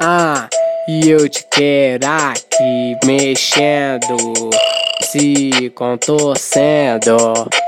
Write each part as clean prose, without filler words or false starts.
E eu te quero aqui mexendo, se contorcendo,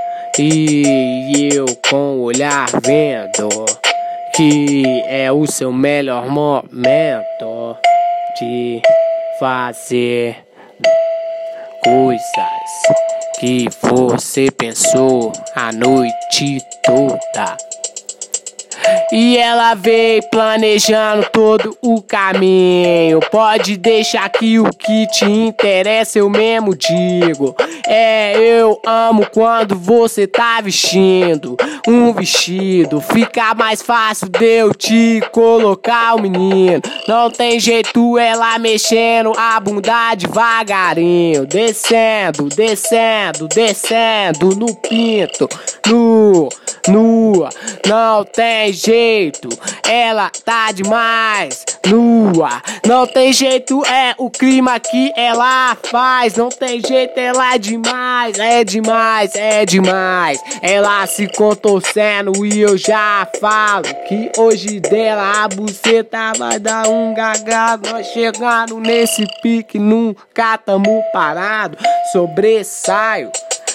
e eu com o olhar vendo que é o seu melhor momento de fazer coisas que você pensou a noite toda. E ela veio planejando todo o caminho. Pode deixar que o que te interessa eu mesmo digo. Eu amo quando você tá vestindo um vestido. Fica mais fácil de eu te colocar o menino. Não tem jeito ela mexendo a bunda devagarinho. Descendo, descendo, descendo no pinto. Nua, não tem jeito, ela tá demais, nua, não tem jeito, é o clima que ela faz, não tem jeito, ela é demais, é demais, é demais, ela se contorcendo e eu já falo que hoje dela a buceta vai dar um gagado, nós chegando nesse pique, nunca tamo parado, sobressaio,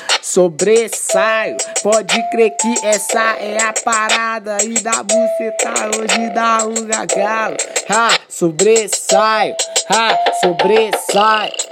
pode crer que essa é a parada e da buceta hoje dá um gagalo. Sobressaio.